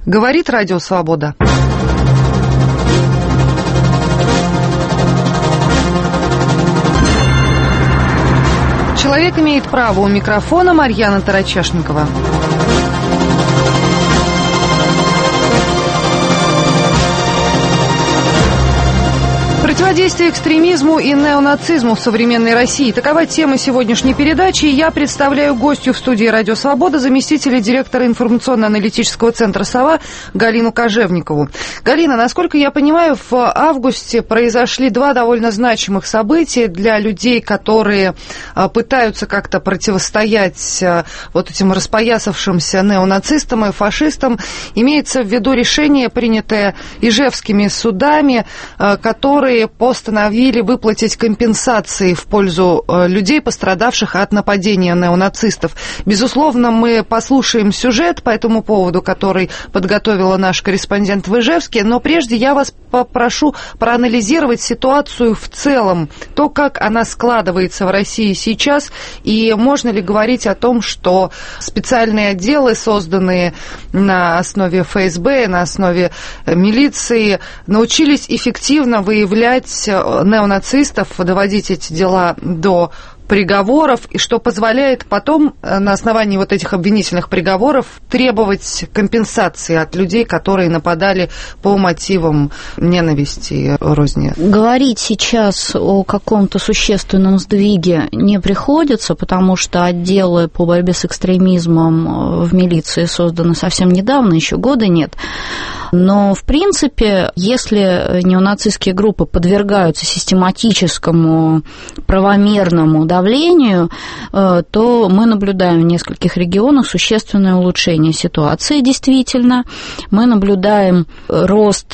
Говорит Радио Свобода. Человек имеет право. У микрофона Марьяна Тарачешникова. Противодействие экстремизму и неонацизму в современной России. Такова тема сегодняшней передачи. Я представляю гостью в студии «Радио Свобода», заместителя директора информационно-аналитического центра «Сова» Галину Кожевникову. Галина, насколько я понимаю, в августе произошли два довольно значимых события для людей, которые пытаются как-то противостоять вот этим распоясавшимся неонацистам и фашистам. Имеется в виду решение, принятое ижевскими судами, которые постановили выплатить компенсации в пользу людей, пострадавших от нападения неонацистов. Безусловно, мы послушаем сюжет по этому поводу, который подготовила наш корреспондент в Ижевске, но прежде я вас попрошу проанализировать ситуацию в целом, то, как она складывается в России сейчас, и можно ли говорить о том, что специальные отделы, созданные на основе ФСБ, на основе милиции, научились эффективно выявлять неонацистов, доводить эти дела до приговоров, и что позволяет потом на основании вот этих обвинительных приговоров требовать компенсации от людей, которые нападали по мотивам ненависти и розни. Говорить сейчас о каком-то существенном сдвиге не приходится, потому что отделы по борьбе с экстремизмом в милиции созданы совсем недавно, еще года нет. Но, в принципе, если неонацистские группы подвергаются систематическому правомерному давлению, то мы наблюдаем в нескольких регионах существенное улучшение ситуации, действительно. Мы наблюдаем рост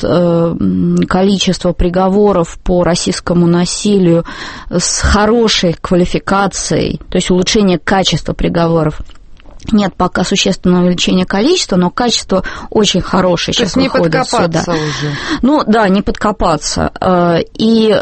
количества приговоров по расистскому насилию с хорошей квалификацией, то есть улучшение качества приговоров. Нет пока существенного увеличения количества, но качество очень хорошее сейчас выходит сюда. То есть не подкопаться уже? Ну да, не подкопаться. И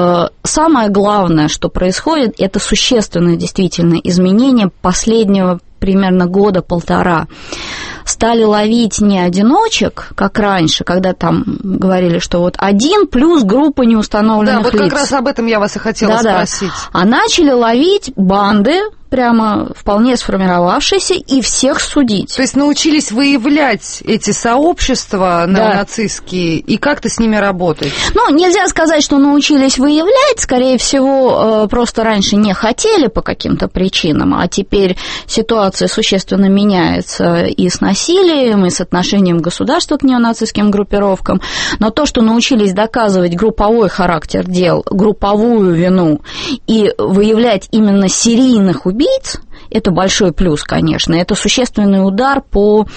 самое главное, что происходит, это существенное действительно изменение последнего примерно года-полтора. Стали ловить не одиночек, как раньше, когда там говорили, что вот один плюс группа неустановленных лиц. Да, вот как раз об этом я вас и хотела спросить. А начали ловить банды, прямо вполне сформировавшиеся, и всех судить. То есть научились выявлять эти сообщества неонацистские и как-то с ними работать? Ну, нельзя сказать, что научились выявлять, скорее всего, просто раньше не хотели по каким-то причинам, а теперь ситуация существенно меняется и с насилием, и с отношением государства к неонацистским группировкам. Но то, что научились доказывать групповой характер дел, групповую вину и выявлять именно серийных убийц, это большой плюс, конечно. Это существенный удар по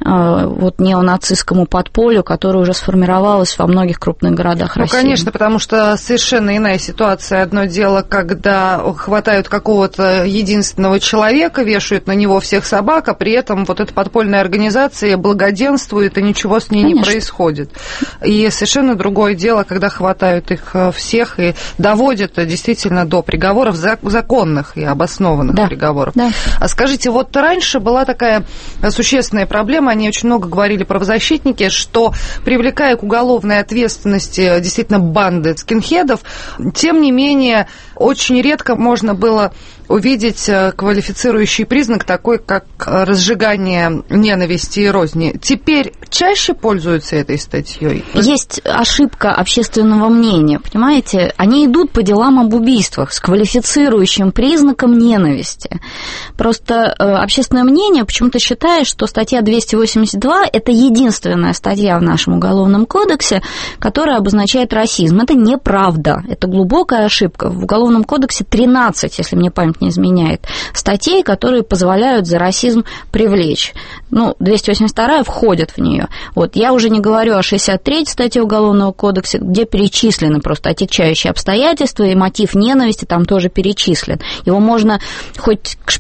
вот неонацистскому подполью, которое уже сформировалось во многих крупных городах России. Ну, конечно, потому что совершенно иная ситуация. Одно дело, когда хватают какого-то единственного человека, вешают на него всех собак, а при этом вот эта подпольная организация благоденствует, и ничего с ней не происходит. И совершенно другое дело, когда хватают их всех и доводят действительно до приговоров законных и обоснованных приговоров. Да. А скажите, вот раньше была такая существенная проблема, они очень много говорили, правозащитники, что, привлекая к уголовной ответственности действительно банды скинхедов, тем не менее, очень редко можно было увидеть квалифицирующий признак такой, как разжигание ненависти и розни. Теперь чаще пользуются этой статьей? Есть ошибка общественного мнения, понимаете? Они идут по делам об убийствах с квалифицирующим признаком ненависти. Просто общественное мнение почему-то считает, что статья 282 – это единственная статья в нашем Уголовном кодексе, которая обозначает расизм. Это неправда, это глубокая ошибка. В Уголовном кодексе 13, если мне память не изменяет, статей, которые позволяют за расизм привлечь. Ну, 282 входит в нее. Вот. Я уже не говорю о 63-й статье Уголовного кодекса, где перечислены просто отягчающие обстоятельства, и мотив ненависти там тоже перечислен. Его можно хоть к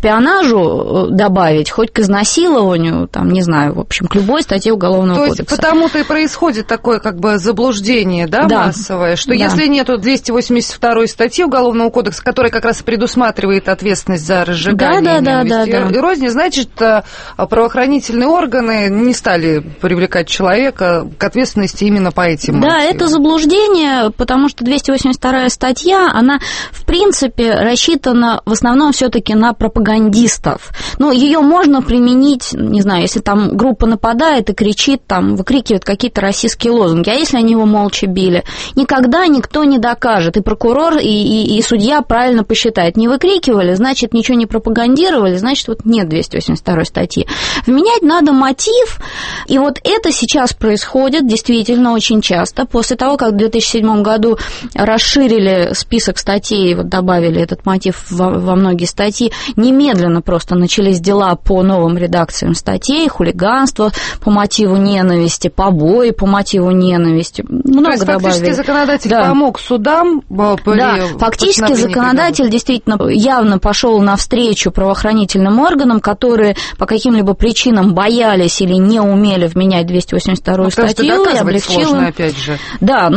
шпионажу добавить, хоть к изнасилованию, там, не знаю, в общем, к любой статье Уголовного кодекса. То есть потому-то и происходит такое как бы заблуждение, да, массовое, что если нету 282 статьи Уголовного кодекса, которая как раз и предусматривает ответственность за разжигание и розни, значит, правоохранительные органы не стали привлекать человека к ответственности именно по этим мотивам. Да, это заблуждение, потому что 282 статья, она, в принципе, рассчитана в основном все-таки на пропагандистов. Ну, ее можно применить, не знаю, если там группа нападает и кричит, там, выкрикивает какие-то российские лозунги, а если они его молча били? Никогда никто не докажет, и прокурор, и судья правильно посчитает. Не выкрикивали, значит, ничего не пропагандировали, значит, вот нет 282 статьи. Вменять надо мотив, и вот это сейчас происходит действительно очень часто. После того, как в 2007 году расширили список статей, вот добавили этот мотив во многие статьи, немедленно просто начались дела по новым редакциям статей, хулиганство по мотиву ненависти, побои по мотиву ненависти. Много добавили. Фактически законодатель помог судам. Фактически законодатель действительно явно пошел навстречу правоохранительным органам, которые по каким-либо причинам боялись или не умели вменять 282 статью, и облегчил сложно, опять же. Да,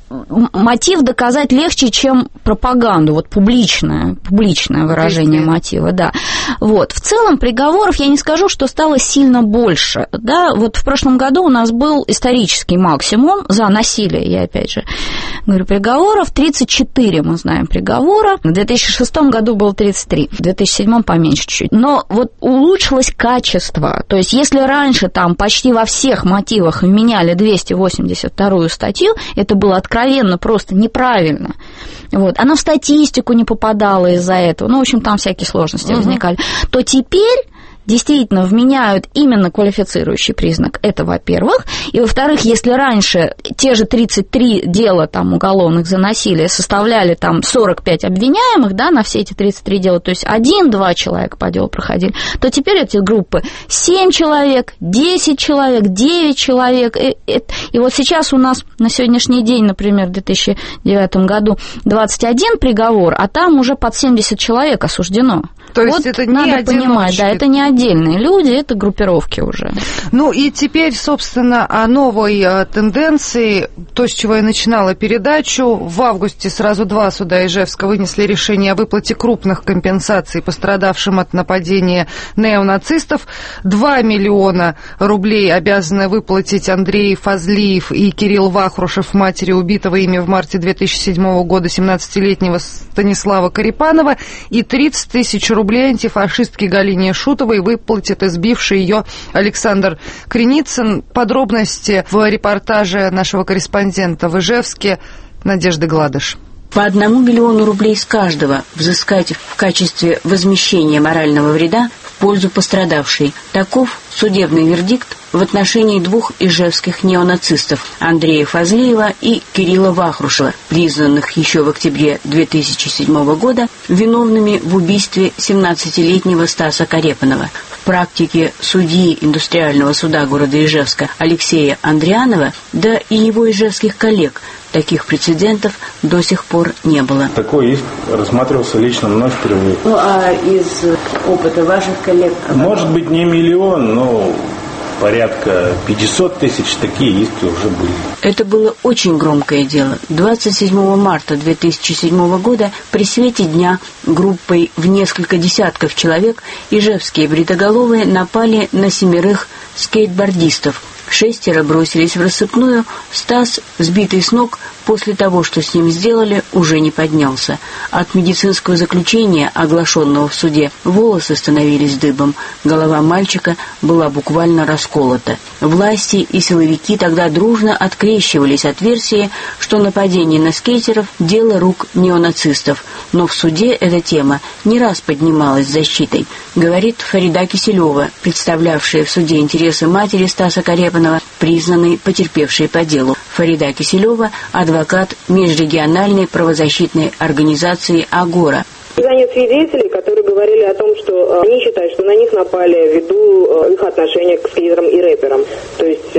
мотив доказать легче, чем пропаганду, вот публичное выражение мотива, да. Вот. В целом приговоров я не скажу, что стало сильно больше, да, вот в прошлом году у нас был исторический максимум за насилие, я опять же говорю, приговоров 34, мы знаем, приговора, в 2006 году было 33, в 2007 поменьше чуть-чуть, но вот улучшилось качество, то есть если раньше там почти во всех мотивах вменяли 282 статью, это было откровенно просто неправильно. Вот. Оно в статистику не попадало из-за этого. В общем, там всякие сложности возникали. То теперь действительно вменяют именно квалифицирующий признак. Это, во-первых. И, во-вторых, если раньше те же 33 дела там, уголовных за насилие составляли там 45 обвиняемых, да, на все эти 33 дела, то есть 1-2 человека по делу проходили, то теперь эти группы 7 человек, 10 человек, 9 человек. И вот сейчас у нас на сегодняшний день, например, в 2009 году 21 приговор, а там уже под 70 человек осуждено. То есть вот это не надо понимать, да, это не отдельные люди, это группировки уже. Ну и теперь, собственно, о новой тенденции, то, с чего я начинала передачу. В августе сразу 2 суда Ижевска вынесли решение о выплате крупных компенсаций пострадавшим от нападения неонацистов. 2 миллиона рублей обязаны выплатить Андрей Фазлиев и Кирилл Вахрушев, матери убитого ими в марте 2007 года 17-летнего Станислава Карипанова, и 30 тысяч рублей антифашистке Галине Шутовой выплатит избивший ее Александр Креницын. Подробности в репортаже нашего корреспондента в Ижевске Надежды Гладыш. По 1 миллиону рублей с каждого взыскать в качестве возмещения морального вреда в пользу пострадавшей. Таков судебный вердикт в отношении 2 ижевских неонацистов Андрея Фазлиева и Кирилла Вахрушева, признанных еще в октябре 2007 года виновными в убийстве 17-летнего Стаса Карепанова. В практике судьи индустриального суда города Ижевска Алексея Андрианова, да и его ижевских коллег, таких прецедентов до сих пор не было. Такой иск рассматривался лично мной впервые. Ну, а из опыта ваших коллег? Может быть, не миллион, но порядка 500 тысяч такие иски уже были. Это было очень громкое дело. 27 марта 2007 года при свете дня группой в несколько десятков человек ижевские бритоголовые напали на 7 скейтбордистов. 6 бросились в рассыпную. Стас, сбитый с ног, после того, что с ним сделали, уже не поднялся. От медицинского заключения, оглашенного в суде, волосы становились дыбом. Голова мальчика была буквально расколота. Власти и силовики тогда дружно открещивались от версии, что нападение на скейтеров – дело рук неонацистов. Но в суде эта тема не раз поднималась защитой, говорит Фарида Киселева, представлявшая в суде интересы матери Стаса Карепанова, признанной потерпевшей по делу. Фарида Киселева – адвокат межрегиональной правозащитной организации «Агора». Нет свидетелей, которые говорили о том, что они считают, что на них напали ввиду их отношения к скейтерам и рэперам. То есть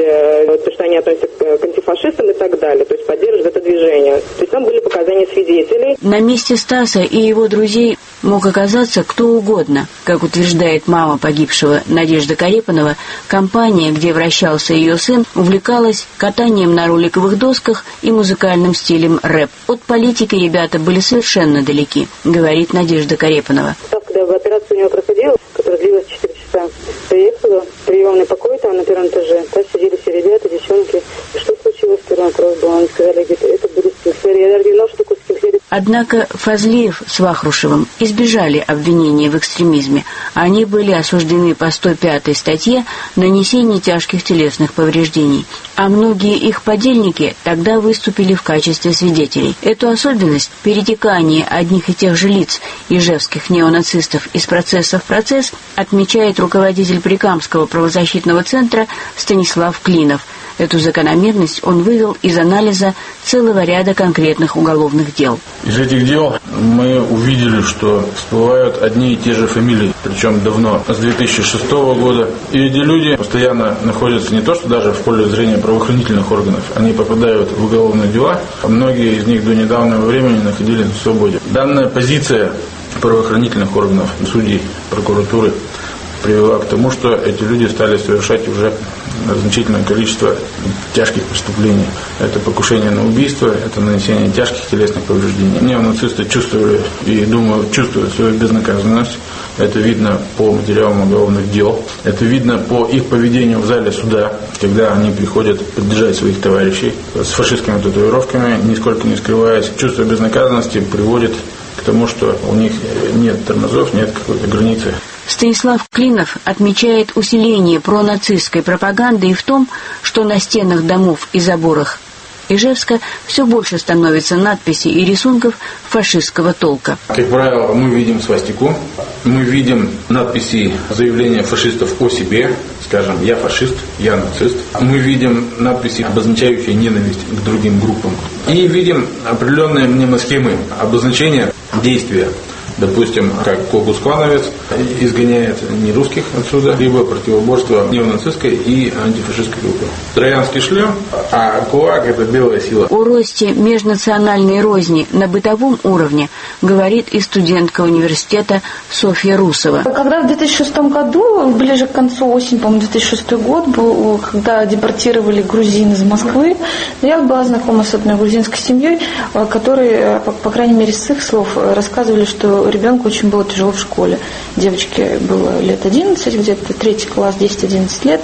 то, что они относятся к антифашистам и так далее, то есть поддерживают это движение. То есть там были показания свидетелей. На месте Стаса и его друзей мог оказаться кто угодно. Как утверждает мама погибшего Надежда Карепанова, компания, где вращался ее сын, увлекалась катанием на роликовых досках и музыкальным стилем рэп. От политики ребята были совершенно далеки, говорит Надежда Карепанова. Когда операция у него проходила, которая длилась 4 часа, приехала в приемный покой там на первом этаже. Там сидели все ребята, девчонки. И что случилось? Первый вопрос был. Они сказали, это будет Скинхлер. Я даже не знала, что такое Скинхлер. Однако Фазлиев с Вахрушевым избежали обвинения в экстремизме. Они были осуждены по 105-й статье «Нанесение тяжких телесных повреждений». А многие их подельники тогда выступили в качестве свидетелей. Эту особенность перетекания одних и тех же лиц ижевских неонацистов из процесса в процесс отмечает руководитель Прикамского правозащитного центра Станислав Клинов. Эту закономерность он вывел из анализа целого ряда конкретных уголовных дел. Из этих дел мы увидели, что всплывают одни и те же фамилии, причем давно, с 2006 года. И эти люди постоянно находятся не то, что даже в поле зрения правоохранительных органов, они попадают в уголовные дела, а многие из них до недавнего времени находились на свободе. Данная позиция правоохранительных органов, судей, прокуратуры привела к тому, что эти люди стали совершать уже значительное количество тяжких преступлений. Это покушение на убийство, это нанесение тяжких телесных повреждений. Неонацисты чувствовали и, думаю, чувствуют свою безнаказанность. Это видно по материалам уголовных дел. Это видно по их поведению в зале суда, когда они приходят поддержать своих товарищей с фашистскими татуировками, нисколько не скрываясь. Чувство безнаказанности приводит к тому, что у них нет тормозов, нет какой-то границы. Станислав Клинов отмечает усиление пронацистской пропаганды и в том, что на стенах домов и заборах Ижевска все больше становится надписей и рисунков фашистского толка. Как правило, мы видим свастику, мы видим надписи, заявления фашистов о себе, скажем, «Я фашист», «Я нацист». Мы видим надписи, обозначающие ненависть к другим группам. И видим определенные мнемосхемы, обозначения действия. Допустим, как Клокус-клановец изгоняет не русских отсюда, либо противоборство неонацистской и антифашистской группы. Троянский шлем, а кулак – это белая сила. О росте межнациональной розни на бытовом уровне говорит и студентка университета Софья Русова. Когда в 2006 году, ближе к концу осени, по-моему, 2006 год был, когда депортировали грузин из Москвы, я была знакома с одной грузинской семьей, которые, по крайней мере, с их слов, рассказывали, что ребенку очень было тяжело в школе. Девочке было лет 11, где-то 3 класс, 10-11 лет.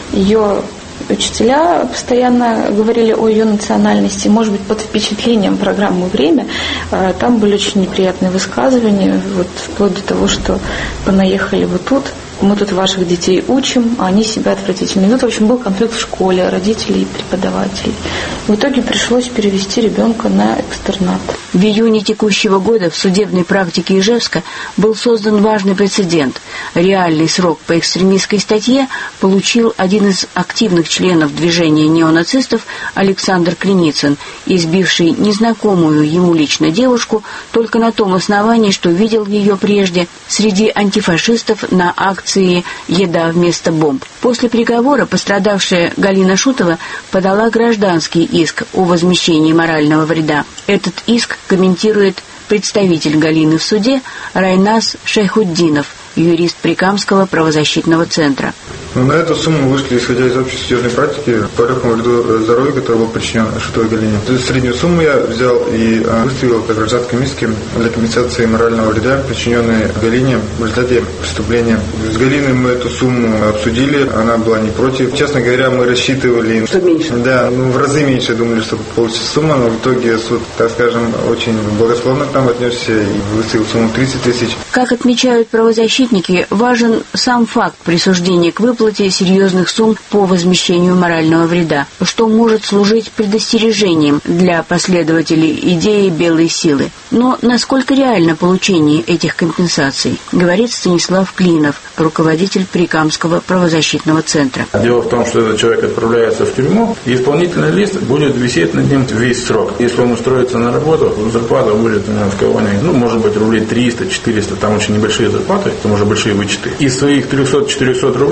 Ее учителя постоянно говорили о ее национальности, может быть, под впечатлением программы «Время». Там были очень неприятные высказывания, вот, вплоть до того, что понаехали вы тут, мы тут ваших детей учим, а они себя отвратительно ведут. В общем, был конфликт в школе родителей и преподавателей. В итоге пришлось перевести ребенка на экстернат. В июне текущего года в судебной практике Ижевска был создан важный прецедент. Реальный срок по экстремистской статье получил один из активных членов движения неонацистов Александр Креницын, избивший незнакомую ему лично девушку только на том основании, что видел ее прежде среди антифашистов на акции «Еда вместо бомб». После приговора пострадавшая Галина Шутова подала гражданский иск о возмещении морального вреда. Этот иск комментирует представитель Галины в суде Райназ Шайхутдинов, юрист Прикамского правозащитного центра. На эту сумму вышли, исходя из общей судебной практики, по легкому вреду здоровью, который был причинен Шутовой Галине. Среднюю сумму я взял и выставил по гражданском иске для компенсации морального вреда, причиненной Галине в результате преступления. С Галиной мы эту сумму обсудили, она была не против. Честно говоря, мы рассчитывали, что меньше. Да, в разы меньше думали, что получится сумма, но в итоге суд, так скажем, очень благосклонно к нам отнесся и выставил сумму 30 тысяч. Как отмечают правозащитники, важен сам факт присуждения к выплате серьезных сумм по возмещению морального вреда, что может служить предостережением для последователей идеи белой силы. Но насколько реально получение этих компенсаций, говорит Станислав Клинов, руководитель Прикамского правозащитного центра. Дело в том, что этот человек отправляется в тюрьму, и исполнительный лист будет висеть над ним весь срок. Если он устроится на работу, зарплата будет у него в колонии, может быть, рублей 300-400, там очень небольшие зарплаты, там уже большие вычеты. Из своих 300-400 рублей, если он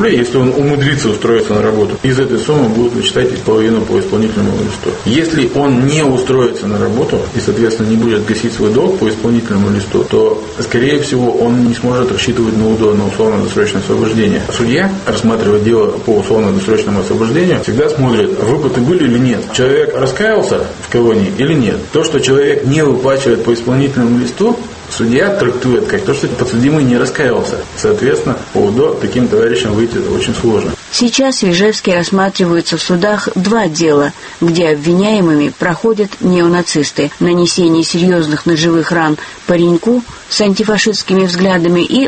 он умудрится устроиться на работу, из этой суммы будут вычитать и половину по исполнительному листу. Если он не устроится на работу и, соответственно, не будет гасить свой долг по исполнительному листу, то, скорее всего, он не сможет рассчитывать на УДО, на условно-досрочное освобождение. Судья, рассматривая дело по условно-досрочному освобождению, всегда смотрит, выплаты были или нет. Человек раскаялся в колонии или нет. То, что человек не выплачивает по исполнительному листу, судья трактует как то, что подсудимый не раскаялся. Соответственно, по УДО таким товарищам выйти очень сложно. Сейчас в Ижевске рассматриваются в судах 2 дела, где обвиняемыми проходят неонацисты. Нанесение серьезных ножевых ран пареньку с антифашистскими взглядами и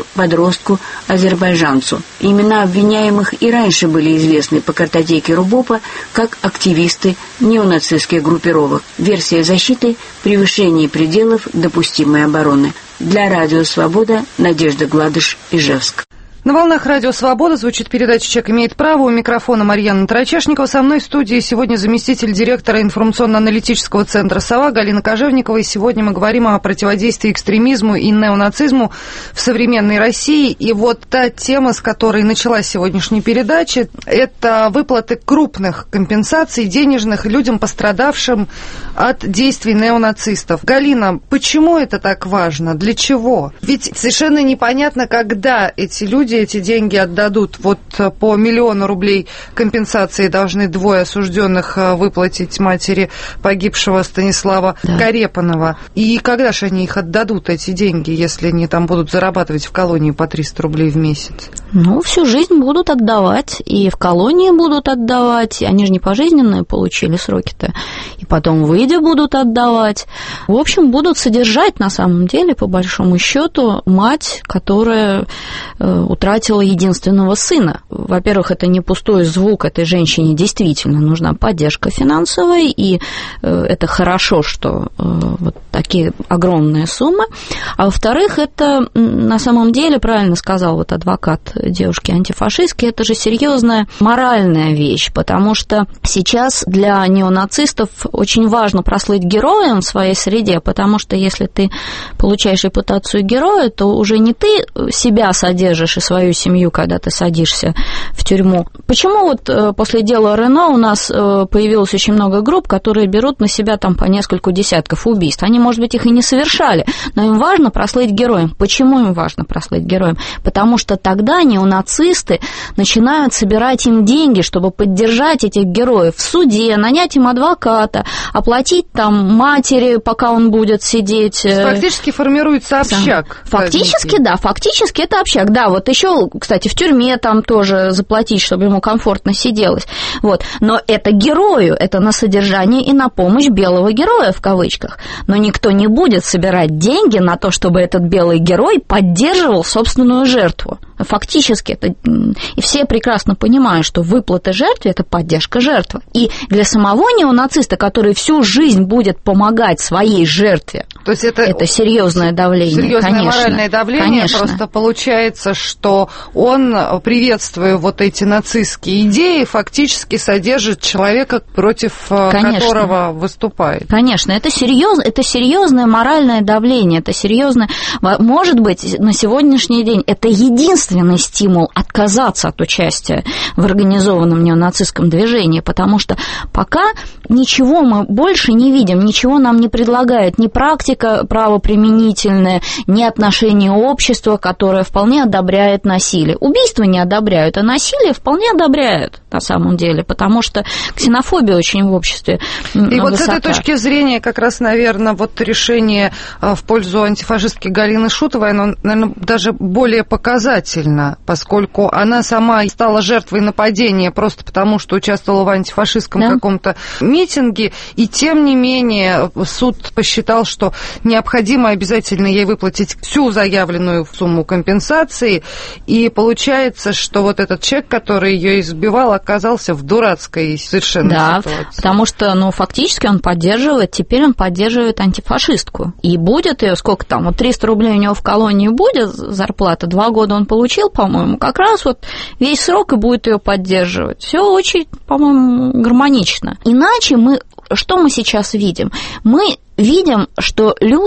подростку-азербайджанцу. Имена обвиняемых и раньше были известны по картотеке РУБОПа как активисты неонацистских группировок. Версия защиты – превышение пределов допустимой обороны. Для Радио Свобода Надежда Гладыш, Ижевск. На волнах Радио Свобода звучит передача «Человек имеет право». У микрофона Марьяна Тарачешникова. Со мной в студии сегодня заместитель директора информационно-аналитического центра «Сова» Галина Кожевникова. И сегодня мы говорим о противодействии экстремизму и неонацизму в современной России. И вот та тема, с которой началась сегодняшняя передача, это выплаты крупных компенсаций денежных людям, пострадавшим от действий неонацистов. Галина, почему это так важно? Для чего? Ведь совершенно непонятно, когда эти люди эти деньги отдадут. Вот по 1 миллиону рублей компенсации должны 2 осужденных выплатить матери погибшего Станислава Карепанова. И когда же они их отдадут, эти деньги, если они там будут зарабатывать в колонии по 300 рублей в месяц? Ну, всю жизнь будут отдавать, и в колонии будут отдавать. Они же не пожизненные получили сроки-то. И потом, выйдя, будут отдавать. В общем, будут содержать, на самом деле, по большому счету, мать, которая утратила единственного сына. Во-первых, это не пустой звук, этой женщине действительно нужна поддержка финансовая, и это хорошо, что вот такие огромные суммы. А во-вторых, это на самом деле, правильно сказал вот адвокат девушки антифашистки, это же серьезная моральная вещь, потому что сейчас для неонацистов очень важно прослыть героем в своей среде, потому что если ты получаешь репутацию героя, то уже не ты себя содержишь и свою семью, когда ты садишься в тюрьму. Почему вот после дела Рено у нас появилось очень много групп, которые берут на себя там по нескольку десятков убийств? Они, может быть, их и не совершали, но им важно прослыть героем. Почему им важно прослыть героем? Потому что тогда неонацисты начинают собирать им деньги, чтобы поддержать этих героев в суде, нанять им адвоката, оплатить там матери, пока он будет сидеть. Фактически формируется общак. Фактически, да, фактически это общак. Да, вот еще, кстати, в тюрьме там тоже заплатить, чтобы ему комфортно сиделось. Вот. Но это герою, это на содержание и на помощь белого героя, в кавычках. Но никто не будет собирать деньги на то, чтобы этот белый герой поддерживал собственную жертву. Фактически это... И все прекрасно понимают, что выплата жертве – это поддержка жертвы. И для самого неонациста, который всю жизнь будет помогать своей жертве, то есть это серьезное давление. Серьезное конечно, моральное давление. Конечно. Просто получается, что он, приветствуя вот эти нацистские идеи, фактически содержит человека, против которого выступает. Конечно, это серьезное моральное давление, это серьезное... Может быть, на сегодняшний день это единственный стимул отказаться от участия в организованном неонацистском движении, потому что пока ничего мы больше не видим, ничего нам не предлагает ни практика правоприменительная, ни отношение общества, которое вполне одобряет насилие. Убийства не одобряют, а насилие вполне одобряют на самом деле, потому что ксенофобия очень в обществе высока. И вот с этой точки зрения как раз, наверное, вот решение в пользу антифашистки Галины Шутовой, оно, наверное, даже более показательно, поскольку она сама стала жертвой нападения просто потому, что участвовала в антифашистском каком-то митинге, и тем не менее суд посчитал, что необходимо обязательно ей выплатить всю заявленную сумму компенсации, и получается, что вот этот человек, который ее избивал, оказался в дурацкой совершенно ситуации. Да, потому что, фактически теперь он поддерживает антифашистку. И будет ее, сколько там, вот 300 рублей у него в колонии будет зарплата, 2 года он получил, по-моему, как раз вот весь срок и будет ее поддерживать. Все очень, по-моему, гармонично. Иначе что мы сейчас видим? Мы видим, что люди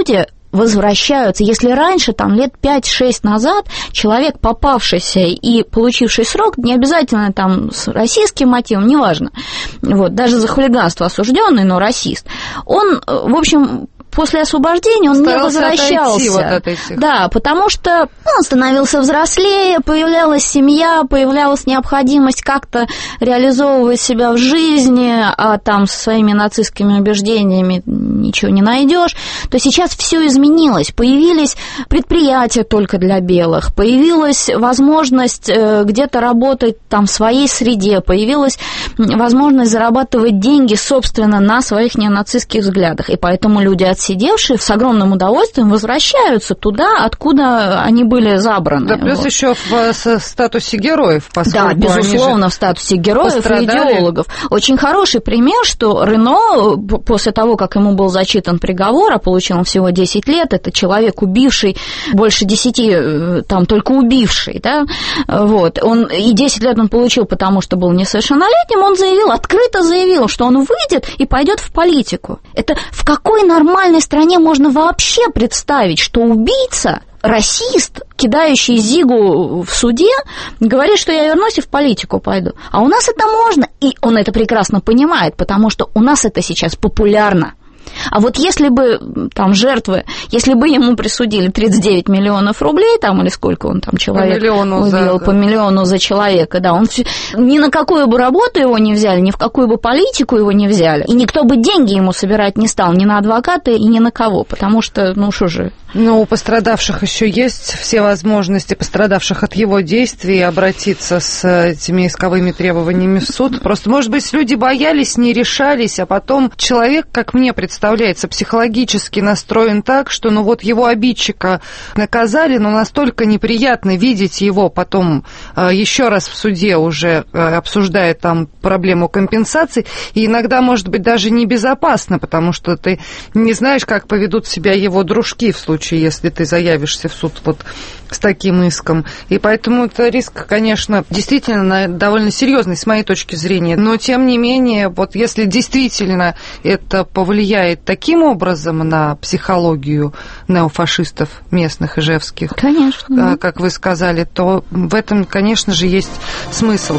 возвращаются. Если раньше, там, лет 5-6 назад, человек, попавшийся и получивший срок, не обязательно там с российским мотивом, неважно, вот, даже за хулиганство осужденный, но расист, он, в общем, после освобождения он не возвращался. Вот от этих. Да, потому что он становился взрослее, появлялась семья, появлялась необходимость как-то реализовывать себя в жизни, а там со своими нацистскими убеждениями ничего не найдешь. То сейчас все изменилось. Появились предприятия только для белых, появилась возможность где-то работать там в своей среде, появилась возможность зарабатывать деньги, собственно, на своих неонацистских взглядах. И поэтому люди, отсидевшие, с огромным удовольствием возвращаются туда, откуда они были забраны. Да, плюс вот. Еще в статусе героев, поскольку да, безусловно, в статусе героев и идеологов. Очень хороший пример, что Рено, после того, как ему был зачитан приговор, а получил он всего 10 лет, это человек, убивший больше 10, там, только убивший, да, вот, он, и 10 лет он получил, потому что был несовершеннолетним, он заявил, открыто заявил, что он выйдет и пойдет в политику. Это в какой нормальной стране можно вообще представить, что убийца, расист, кидающий Зигу в суде, говорит, что я вернусь и в политику пойду. А у нас это можно, и он это прекрасно понимает, потому что у нас это сейчас популярно. А вот если бы там жертвы, если бы ему присудили 39 миллионов рублей, там, или сколько он там человек убил, по миллиону за человека, да, он ни на какую бы работу его не взяли, ни в какую бы политику его не взяли, и никто бы деньги ему собирать не стал, ни на адвоката и ни на кого, потому что, ну, что же... Ну, у пострадавших еще есть все возможности, пострадавших от его действий, обратиться с этими исковыми требованиями в суд. Просто, может быть, люди боялись, не решались, а потом человек, как мне представляется, психологически настроен так, что, ну, вот его обидчика наказали, но настолько неприятно видеть его потом еще раз в суде уже обсуждая там проблему компенсаций, и иногда, может быть, даже небезопасно, потому что ты не знаешь, как поведут себя его дружки в случае, если ты заявишься в суд вот с таким иском. И поэтому это риск, конечно, действительно довольно серьезный с моей точки зрения. Но, тем не менее, вот если действительно это повлияет таким образом на психологию неофашистов местных, ижевских, конечно, как вы сказали, то в этом, конечно же, есть смысл.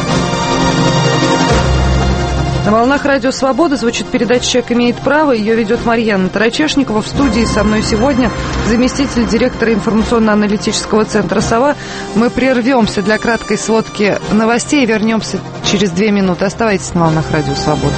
На волнах Радио Свобода звучит передача «Человек имеет право». Ее ведет Марьяна Тарачешникова. В студии со мной сегодня заместитель директора информационно-аналитического центра «Сова». Мы прервемся для краткой сводки новостей и вернемся через 2 минуты. Оставайтесь на волнах Радио Свобода.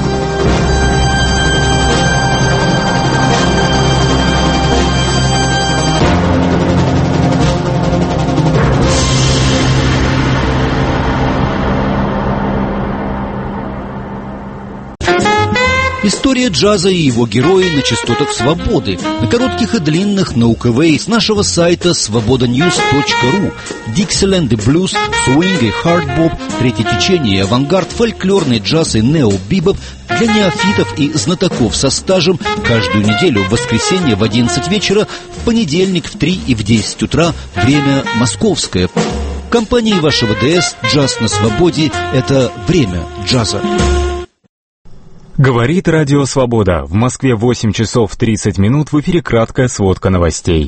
История джаза и его герои на частотах свободы, на коротких и длинных, на УКВ и с нашего сайта svobodanews.ru. Dixieland и блюз, свинг и хардбоп, третье течение и авангард, фольклорный джаз и нео-бибоп для неофитов и знатоков со стажем каждую неделю в воскресенье в 11 вечера, в понедельник в 3 и в 10 утра, время московское. В компании вашего ДС «Джаз на свободе» — это время джаза. Говорит Радио Свобода. В Москве 8 часов 30 минут. В эфире краткая сводка новостей.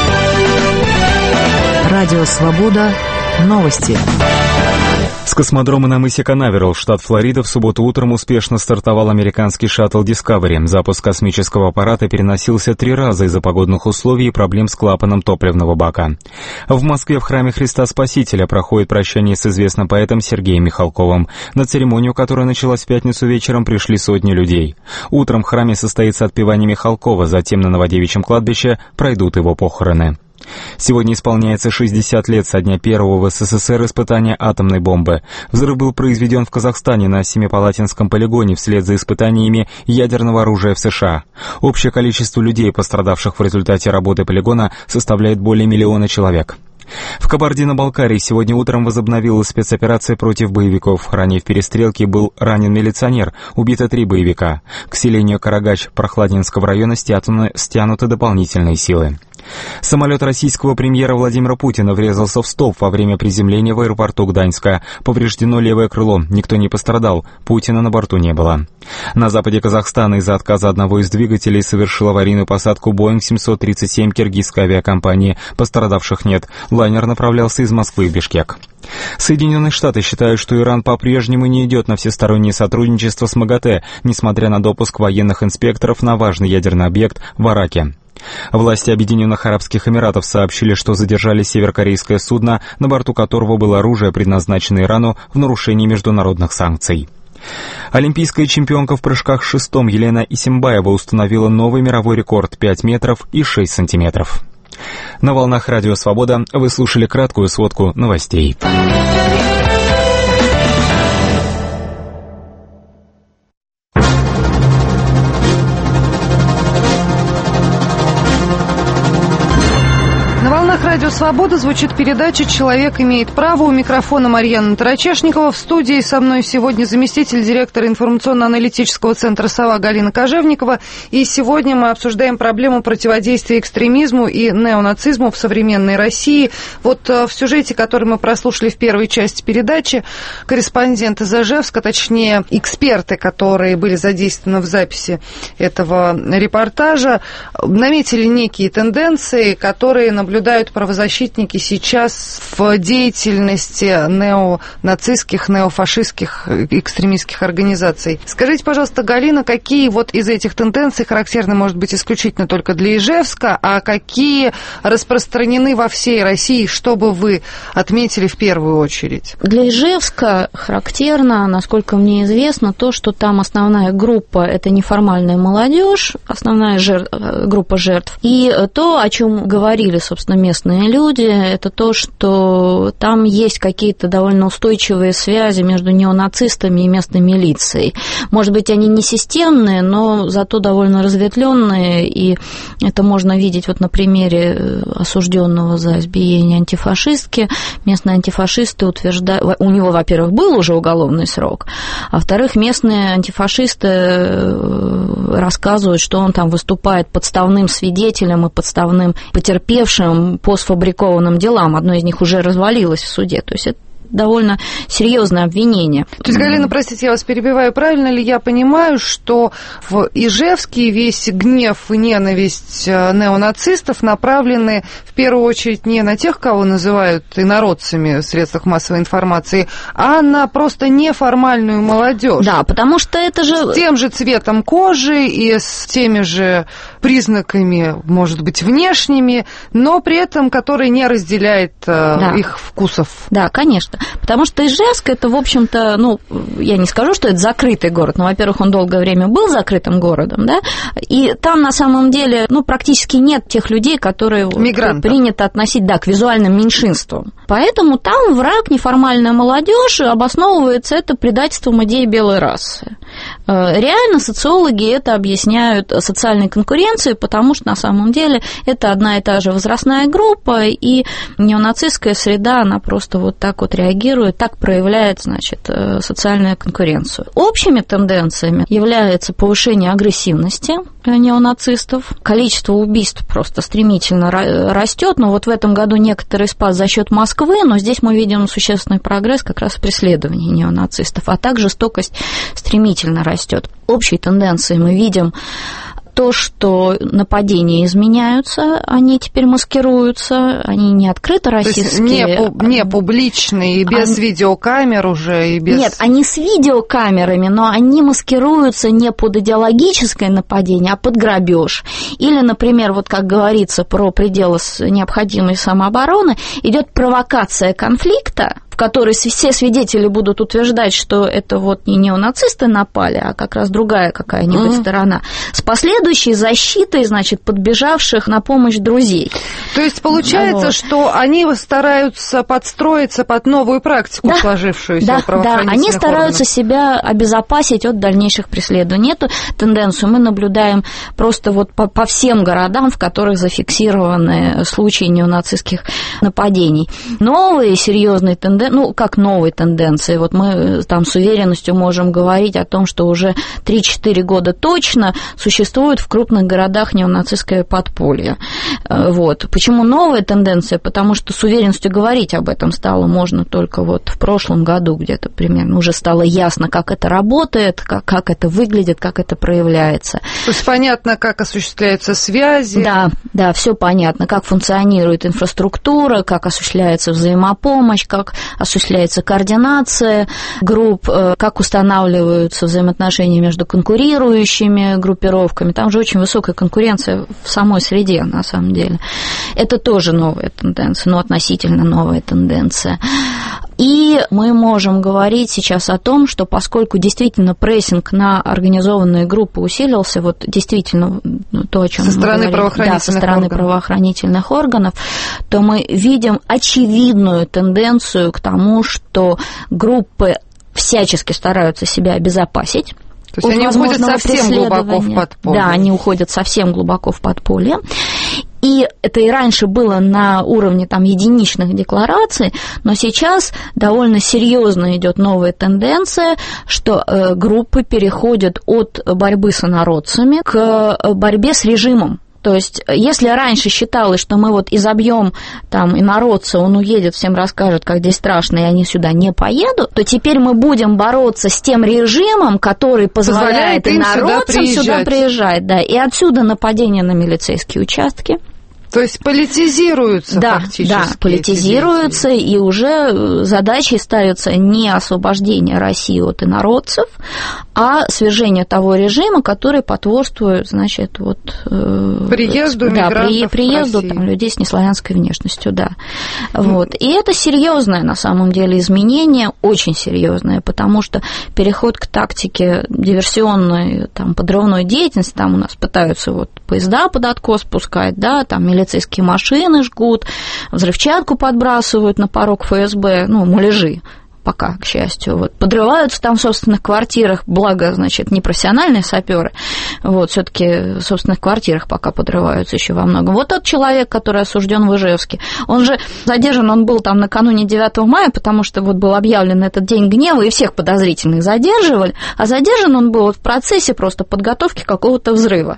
Радио Свобода. Новости. С космодрома на мысе Канаверал, штат Флорида, в субботу утром успешно стартовал американский шаттл Discovery. Запуск космического аппарата переносился 3 раза из-за погодных условий и проблем с клапаном топливного бака. В Москве в храме Христа Спасителя проходит прощание с известным поэтом Сергеем Михалковым. На церемонию, которая началась в пятницу вечером, пришли сотни людей. Утром в храме состоится отпевание Михалкова, затем на Новодевичьем кладбище пройдут его похороны. Сегодня исполняется 60 лет со дня первого в СССР испытания атомной бомбы. Взрыв был произведен в Казахстане на Семипалатинском полигоне вслед за испытаниями ядерного оружия в США. Общее количество людей, пострадавших в результате работы полигона, составляет более 1 миллиона человек. В Кабардино-Балкарии сегодня утром возобновилась спецоперация против боевиков. Ранее в перестрелке был ранен милиционер, убито 3 боевика. К селению Карагач Прохладинского района стянуты дополнительные силы. Самолет российского премьера Владимира Путина врезался в столб во время приземления в аэропорту Гданьска. Повреждено левое крыло, никто не пострадал, Путина на борту не было. На западе Казахстана из-за отказа одного из двигателей совершил аварийную посадку Boeing 737 киргизской авиакомпании. Пострадавших нет. Лайнер направлялся из Москвы в Бишкек. Соединенные Штаты считают, что Иран по-прежнему не идет на всестороннее сотрудничество с МАГАТЭ, несмотря на допуск военных инспекторов на важный ядерный объект в Араке. Власти Объединенных Арабских Эмиратов сообщили, что задержали северокорейское судно, на борту которого было оружие, предназначенное Ирану в нарушении международных санкций. Олимпийская чемпионка в прыжках с шестом Елена Исимбаева установила новый мировой рекорд 5 метров и 6 сантиметров. На волнах Радио Свобода вы слушали краткую сводку новостей. Радио «Свобода» звучит передача «Человек имеет право». У микрофона Марьяна Тарачешникова. В студии со мной сегодня заместитель директора информационно-аналитического центра «Сова» Галина Кожевникова. И сегодня мы обсуждаем проблему противодействия экстремизму и неонацизму в современной России. Вот в сюжете, который мы прослушали в первой части передачи, корреспондент из Ижевска, точнее эксперты, которые были задействованы в записи этого репортажа, наметили некие тенденции, которые наблюдают правозащитники сейчас в деятельности неонацистских, неофашистских, экстремистских организаций. Скажите, пожалуйста, Галина, какие вот из этих тенденций характерны, может быть, исключительно только для Ижевска, а какие распространены во всей России, что бы вы отметили в первую очередь? Для Ижевска характерно, насколько мне известно, то, что там основная группа – это неформальная молодежь, основная группа жертв, и то, о чем говорили, собственно, местные люди, это то, что там есть какие-то довольно устойчивые связи между неонацистами и местной милицией. Может быть, они не системные, но зато довольно разветвленные, и это можно видеть вот на примере осужденного за избиение антифашистки. Местные антифашисты утверждают, у него, во-первых, был уже уголовный срок, а во-вторых, местные антифашисты рассказывают, что он там выступает подставным свидетелем и подставным потерпевшим по сфабрикованным делам. Одно из них уже развалилось в суде. То есть это довольно серьезное обвинение. То есть, Галина, простите, я вас перебиваю, правильно ли я понимаю, что в Ижевске весь гнев и ненависть неонацистов направлены в первую очередь не на тех, кого называют инородцами в средствах массовой информации, а на просто неформальную молодежь? Да, потому что это же... С тем же цветом кожи и с теми же признаками, может быть, внешними, но при этом который не разделяет их вкусов. Да, конечно. Потому что Ижевск, это, в общем-то, ну, я не скажу, что это закрытый город, но, во-первых, он долгое время был закрытым городом, да, и там, на самом деле, ну, практически нет тех людей, которые принято относить, да, к визуальным меньшинствам. Поэтому там враг, неформальная молодежь, обосновывается это предательством идеи белой расы. Реально социологи это объясняют социальной конкуренцией, потому что, на самом деле, это одна и та же возрастная группа, и неонацистская среда, она просто вот так вот реагирует, так проявляет, значит, социальную конкуренцию. Общими тенденциями является повышение агрессивности неонацистов, количество убийств просто стремительно растет, но вот в этом году некоторый спад за счет Москвы, но здесь мы видим существенный прогресс как раз в преследовании неонацистов, а также жестокость стремительно растет. Общей тенденцией мы видим то, что нападения изменяются, они теперь маскируются, они не открыто российские. То есть не публичные, без видеокамер уже и без... Нет, они с видеокамерами, но они маскируются не под идеологическое нападение, а под грабеж. Или, например, вот как говорится про пределы необходимой самообороны, идет провокация конфликта, в которой все свидетели будут утверждать, что это вот не неонацисты напали, а как раз другая какая-нибудь сторона, с последующей защитой, значит, подбежавших на помощь друзей. То есть получается, что они стараются подстроиться под новую практику, сложившуюся у правоохранительных органов. Да, они стараются себя обезопасить от дальнейших преследований. Эту тенденцию мы наблюдаем просто вот по всем городам, в которых зафиксированы случаи неонацистских нападений. Новые серьезные тенденции, ну, как новые тенденции, вот мы там с уверенностью можем говорить о том, что уже 3-4 года точно существует формирует в крупных городах неонацистское подполье. Вот. Почему новая тенденция? Потому что с уверенностью говорить об этом стало можно только вот в прошлом году где-то примерно. Уже стало ясно, как это работает, как это выглядит, как это проявляется. То есть понятно, как осуществляются связи. Да, все понятно, как функционирует инфраструктура, как осуществляется взаимопомощь, как осуществляется координация групп, как устанавливаются взаимоотношения между конкурирующими группировками. Там же очень высокая конкуренция в самой среде, на самом деле. Это тоже новая тенденция, относительно новая тенденция. И мы можем говорить сейчас о том, что поскольку действительно прессинг на организованные группы усилился, вот действительно то, о чем мы говорили, со стороны правоохранительных органов, то мы видим очевидную тенденцию к тому, что группы всячески стараются себя обезопасить. То есть они уходят совсем глубоко в подполье. Да, они уходят совсем глубоко в подполье. И это и раньше было на уровне там единичных деклараций, но сейчас довольно серьезно идет новая тенденция, что группы переходят от борьбы с инородцами к борьбе с режимом. То есть, если раньше считалось, что мы вот изобьем там инородца, он уедет, всем расскажет, как здесь страшно, и они сюда не поедут, то теперь мы будем бороться с тем режимом, который позволяет инородцам сюда приезжать. Да, и отсюда нападение на милицейские участки. То есть политизируются фактически. Да, политизируются, и уже задачей ставится не освобождение России от инородцев, а свержение того режима, который потворствует, значит, вот... приезду мигрантов приезду там, людей с неславянской внешностью, да. Вот. И это серьезное, на самом деле, изменение, очень серьезное, потому что переход к тактике диверсионной, там, подрывной деятельности, там у нас пытаются вот поезда под откос пускать, да, там милицейские машины жгут, взрывчатку подбрасывают на порог ФСБ, муляжи. Пока, к счастью, вот, подрываются там в собственных квартирах, благо, значит, не профессиональные саперы, вот, все-таки в собственных квартирах пока подрываются еще во многом. Вот тот человек, который осужден в Ижевске, он же задержан, он был там накануне 9 мая, потому что вот был объявлен этот день гнева, и всех подозрительных задерживали, а задержан он был в процессе просто подготовки какого-то взрыва.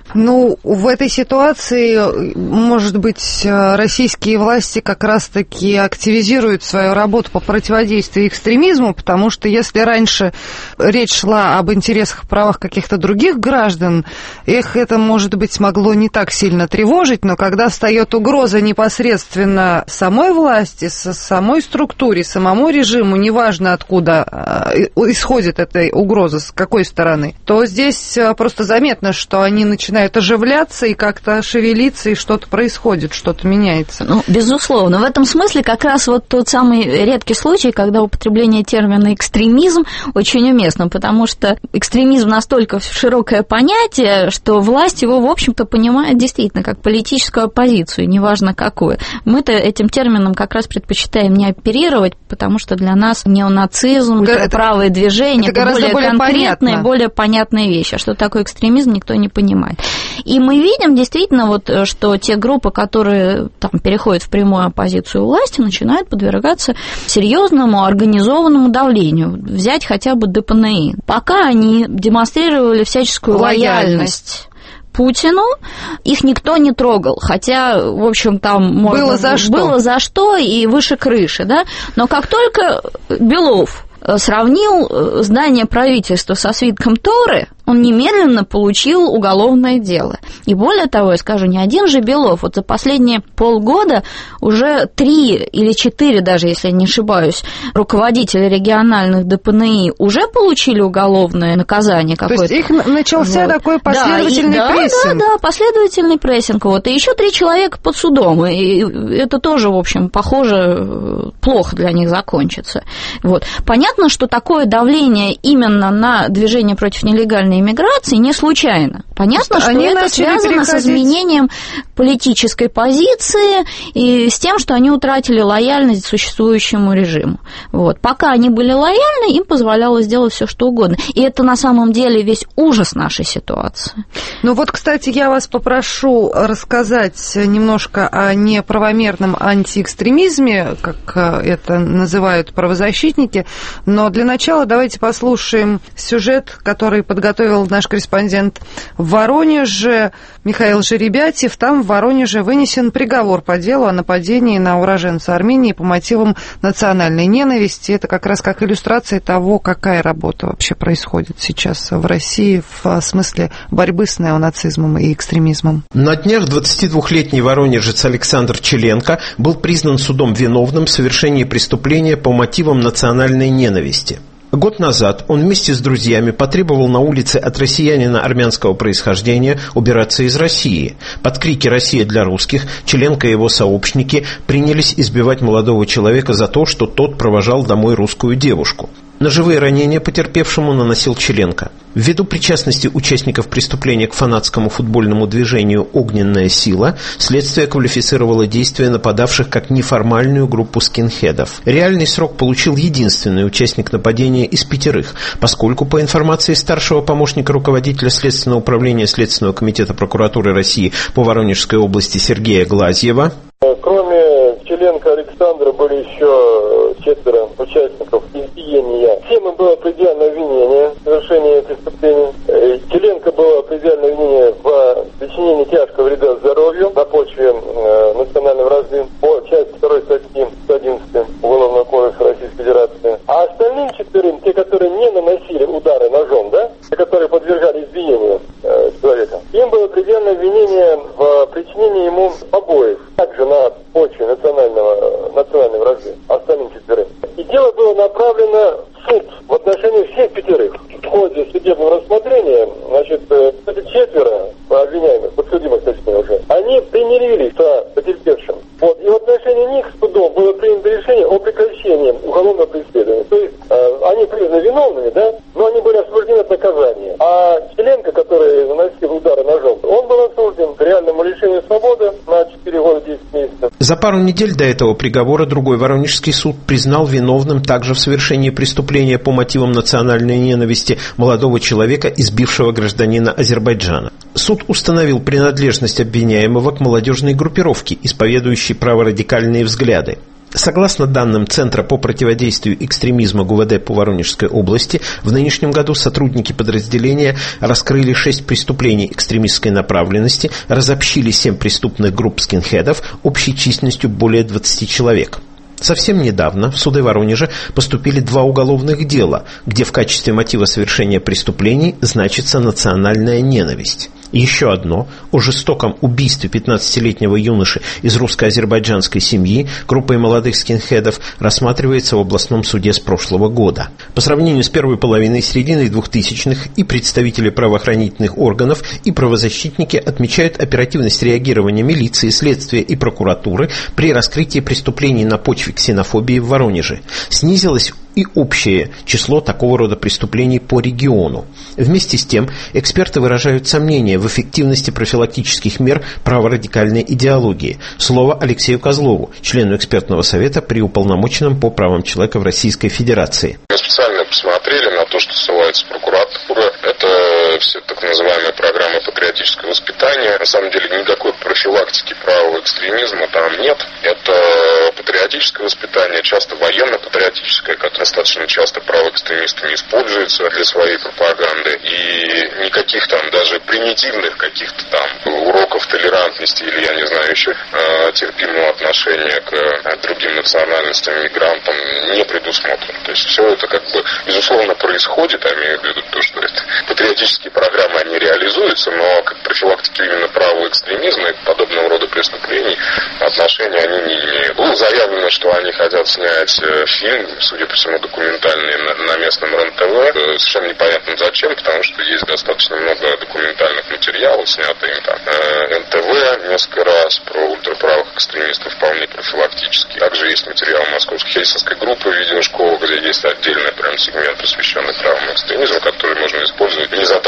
В этой ситуации, может быть, российские власти как раз-таки активизируют свою работу по противодействию экстремизму, потому что если раньше речь шла об интересах и правах каких-то других граждан, это, может быть, могло не так сильно тревожить, но когда встает угроза непосредственно самой власти, самой структуре, самому режиму, неважно откуда исходит эта угроза, с какой стороны, то здесь просто заметно, что они начинают оживляться и как-то шевелиться, и что-то происходит, что-то меняется. Безусловно. В этом смысле как раз вот тот самый редкий случай, когда употребление термина «экстремизм» очень уместно, потому что экстремизм настолько широкое понятие, что власть его, в общем-то, понимает действительно как политическую оппозицию, неважно какую. Мы-то этим термином как раз предпочитаем не оперировать, потому что для нас неонацизм, правое движение – это более конкретные, более понятные вещи. А что такое экстремизм, никто не понимает. И мы видим действительно, вот, что те группы, которые там переходят в прямую оппозицию власти, начинают подвергаться серьезному организованному давлению. Взять хотя бы ДПНИ. Пока они демонстрировали всяческую лояльность Путину, их никто не трогал, хотя, в общем, там было за что и выше крыши, да? Но как только Белов сравнил здание правительства со свитком Торы, он немедленно получил уголовное дело. И более того, я скажу, не один же Белов. Вот за последние полгода уже 3 или 4, даже если я не ошибаюсь, руководители региональных ДПНИ уже получили уголовное наказание какое-то. То есть их начался такой последовательный прессинг. Да, последовательный прессинг. Вот. И еще 3 человека под судом. И это тоже, в общем, похоже, плохо для них закончится. Вот. Понятно, что такое давление именно на движение против нелегальной иммиграции не случайно. Понятно, что это связано с изменением политической позиции и с тем, что они утратили лояльность существующему режиму. Вот. Пока они были лояльны, им позволялось делать все, что угодно. И это на самом деле весь ужас нашей ситуации. Кстати, я вас попрошу рассказать немножко о неправомерном антиэкстремизме, как это называют правозащитники, но для начала давайте послушаем сюжет, который подготовил подготовил наш корреспондент в Воронеже Михаил Жеребятев. Там в Воронеже вынесен приговор по делу о нападении на уроженца Армении по мотивам национальной ненависти. Это как раз как иллюстрация того, какая работа вообще происходит сейчас в России в смысле борьбы с неонацизмом и экстремизмом. На днях 22-летний воронежец Александр Челенко был признан судом виновным в совершении преступления по мотивам национальной ненависти. Год назад он вместе с друзьями потребовал на улице от россиянина армянского происхождения убираться из России. Под крики «Россия для русских» Челенко и его сообщники принялись избивать молодого человека за то, что тот провожал домой русскую девушку. Ножевые ранения потерпевшему наносил Челенко. Ввиду причастности участников преступления к фанатскому футбольному движению «Огненная сила», следствие квалифицировало действия нападавших как неформальную группу скинхедов. Реальный срок получил единственный участник нападения из 5, поскольку, по информации старшего помощника руководителя Следственного управления Следственного комитета прокуратуры России по Воронежской области Сергея Глазьева, кроме Челенко Александра были еще 4 участников избиения. Всем им было предельное обвинение в совершении преступления. Челенко было предельное обвинение в причинении тяжкого вреда здоровью на почве национальной вражды по части 2 статьи 111 Уголовного кодекса Российской Федерации. А остальным 4, те, которые не наносили удары ножом, те, которые подвергали избиению человека, им было предельное обвинение в причинении ему побоев, также на почве национальной вражды, остальным 4. И дело было направлено в суд в отношении всех 5. В ходе судебного рассмотрения, эти 4 обвиняемых, подсудимых, точнее уже, они примирились с потерпевшим. И в отношении них судом было принято решение о прекращении уголовного преследования. То есть они признаны виновными, но они были освобождены от наказания. А Челенко, который наносил удары ножом, он был осужден к реальному лишению свободы на 4 года 10 месяцев. За пару недель до этого приговора другой воронежский суд признал виновным также в совершении преступления по мотивам национальной ненависти молодого человека, избившего гражданина Азербайджана. Суд установил принадлежность обвиняемого к молодежной группировке, исповедующей праворадикальные взгляды. Согласно данным Центра по противодействию экстремизму ГУВД по Воронежской области, в нынешнем году сотрудники подразделения раскрыли 6 преступлений экстремистской направленности, разобщили 7 преступных групп скинхедов общей численностью более 20 человек. Совсем недавно в суды Воронежа поступили 2 уголовных дела, где в качестве мотива совершения преступлений значится национальная ненависть. И еще одно о жестоком убийстве 15-летнего юноши из русско-азербайджанской семьи группой молодых скинхедов рассматривается в областном суде с прошлого года. По сравнению с первой половиной середины 2000-х и представители правоохранительных органов, и правозащитники отмечают оперативность реагирования милиции, следствия и прокуратуры при раскрытии преступлений на почве ксенофобии в Воронеже. Снизилось и общее число такого рода преступлений по региону. Вместе с тем, эксперты выражают сомнения в эффективности профилактических мер праворадикальной идеологии. Слово Алексею Козлову, члену экспертного совета при уполномоченном по правам человека в Российской Федерации. Мы специально посмотрели на то, что ссылается прокуратура. Это все так называемые программы патриотического воспитания. На самом деле никакой профилактики правого экстремизма там нет. Это патриотическое воспитание, часто военно-патриотическое, которое достаточно часто правоэкстремистами используется для своей пропаганды. И никаких там даже примитивных каких-то там уроков толерантности или, я не знаю, еще терпимого отношения к другим национальностям, мигрантам не предусмотрено. То есть все это безусловно происходит, я имею в виду то, что патриотические программы, они реализуются, но к профилактике именно правого экстремизма и подобного рода преступлений отношения они не имеют. Было заявлено, что они хотят снять фильм, судя по всему, документальный на местном РЕН-ТВ. Совершенно непонятно зачем, потому что есть достаточно много документальных материалов, снятых им там НТВ несколько раз про ультраправых экстремистов, вполне профилактически. Также есть материал московской хельсинской группы видеошколы, где есть отдельный прям сегмент, посвященный правому экстремизму, который можно использовать, не затрачивая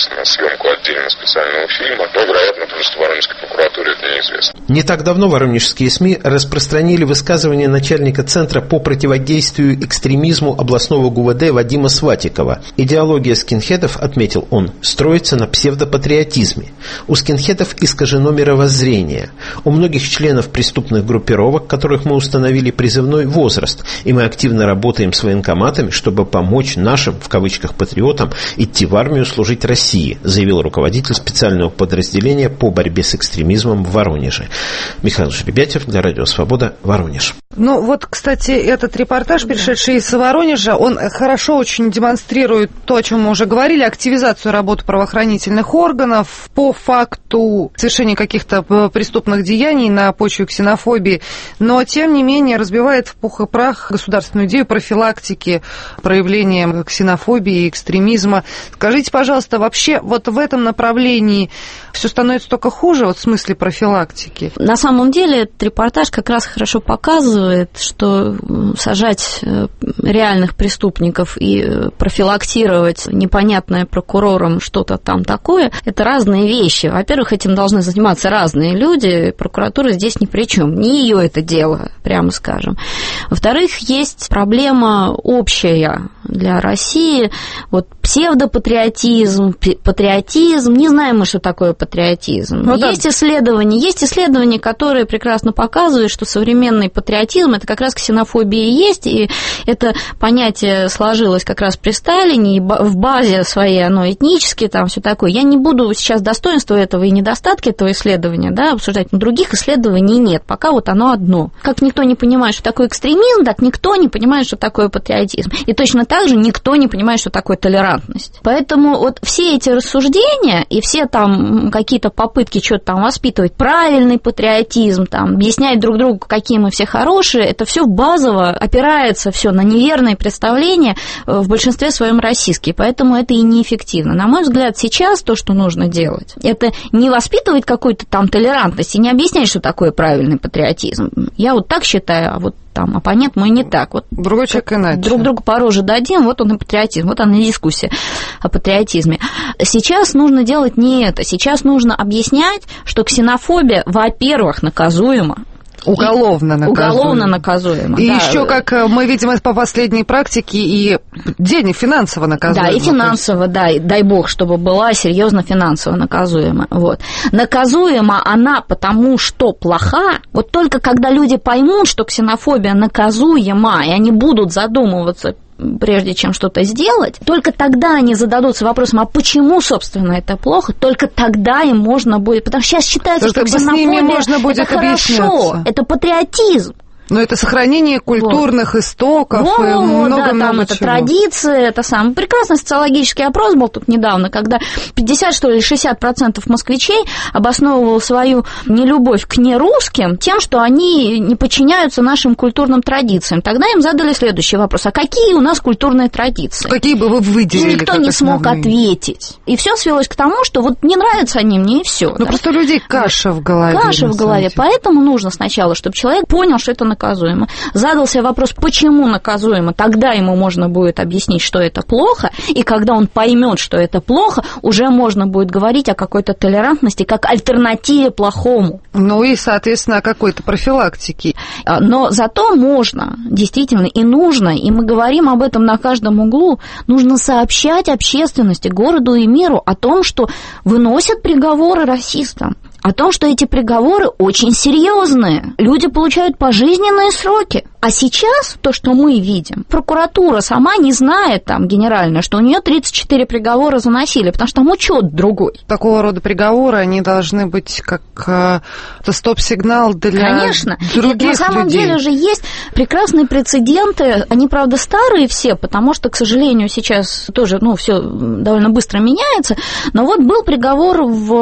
согласились на съемку отдельно специального фильма, но, вероятно, потому что Воронежской прокуратуре это неизвестно. Не так давно воронежские СМИ распространили высказывание начальника Центра по противодействию экстремизму областного ГУВД Вадима Сватикова. Идеология скинхедов, отметил он, строится на псевдопатриотизме. У скинхедов искажено мировоззрение. У многих членов преступных группировок, которых мы установили призывной возраст, и мы активно работаем с военкоматами, чтобы помочь нашим, в кавычках, патриотам идти в армию служить России, заявил руководитель специального подразделения по борьбе с экстремизмом в Воронеже. Михаил Жеребятев для Радио Свобода, Воронеж. Ну вот, кстати, этот репортаж, пришедший из Воронежа, он хорошо очень демонстрирует то, о чем мы уже говорили, активизацию работы правоохранительных органов по факту совершения каких-то преступных деяний на почве ксенофобии, но, тем не менее, разбивает в пух и прах государственную идею профилактики проявления ксенофобии и экстремизма. Скажите, пожалуйста, вообще вот в этом направлении все становится только хуже, вот в смысле профилактики? На самом деле, этот репортаж как раз хорошо показывает, что сажать реальных преступников и профилактировать непонятное прокурорам что-то там такое, это разные вещи. Во-первых, этим должны заниматься разные люди, прокуратура здесь ни при чем, не ее это дело, прямо скажем. Во-вторых, есть проблема общая для России, вот псевдопатриотизм, патриотизм, не знаем мы, что такое патриотизм. Ну, есть исследования, которые прекрасно показывают, что современный патриотизм – это как раз ксенофобия есть, и это понятие сложилось как раз при Сталине, и в базе своей оно этнически, там все такое. Я не буду сейчас достоинства этого и недостатки этого исследования, да, обсуждать, но других исследований нет, пока вот оно одно. Как никто не понимает, что такое экстремизм, так никто не понимает, что такое патриотизм. И точно так же никто не понимает, что такое толерантность. Поэтому вот все эти рассуждения и все там какие-то попытки что-то там воспитывать, правильный патриотизм, там, объяснять друг другу, какие мы все хорошие, это все базово опирается все на неверные представления, в большинстве своем российские, поэтому это и неэффективно. На мой взгляд, сейчас то, что нужно делать, это не воспитывать какую-то там толерантность и не объяснять, что такое правильный патриотизм. Я вот так считаю, а вот там оппонент мой не так. Вот другой человек иначе. Друг другу по роже дадим, вот он и патриотизм, вот она и дискуссия о патриотизме. Сейчас нужно делать не это. Сейчас нужно объяснять, что ксенофобия, во-первых, наказуема. Уголовно наказуемо. И да. еще, как мы видим это по последней практике, и финансово наказуемо. Да, и финансово, да, и дай бог, чтобы была серьезно финансово наказуема. Вот. Наказуема она потому, что плоха. Вот только когда люди поймут, что ксенофобия наказуема, и они будут задумываться, прежде чем что-то сделать, только тогда они зададутся вопросом, а почему, собственно, это плохо, только тогда им можно будет, потому что сейчас считается, что ксенофобия можно будет это хорошо, это патриотизм. Но это сохранение культурных истоков и много-много это традиции, это самый прекрасный социологический опрос был тут недавно, когда 50, что ли, 60% москвичей обосновывал свою нелюбовь к нерусским тем, что они не подчиняются нашим культурным традициям. Тогда им задали следующий вопрос, а какие у нас культурные традиции? Какие бы вы выделили? И никто не смог ответить. И все свелось к тому, что вот не нравятся они мне, и все. Ну, просто у людей каша в голове. Каша в голове, поэтому нужно сначала, чтобы человек понял, что это наказуемо. Задался вопрос, почему наказуемо, тогда ему можно будет объяснить, что это плохо, и когда он поймет, что это плохо, уже можно будет говорить о какой-то толерантности как альтернативе плохому. Ну и, соответственно, о какой-то профилактике. Но зато можно, действительно, и нужно, и мы говорим об этом на каждом углу, нужно сообщать общественности, городу и миру о том, что выносят приговоры расистам, о том, что эти приговоры очень серьезные. Люди получают пожизненные сроки. А сейчас то, что мы видим, прокуратура сама не знает там генерально, что у нее 34 приговора заносили, потому что там учет другой. Такого рода приговоры, они должны быть как стоп-сигнал для Конечно. других на самом людей. деле же есть прекрасные прецеденты, они, правда, старые все, потому что, к сожалению, сейчас тоже, все довольно быстро меняется, но вот был приговор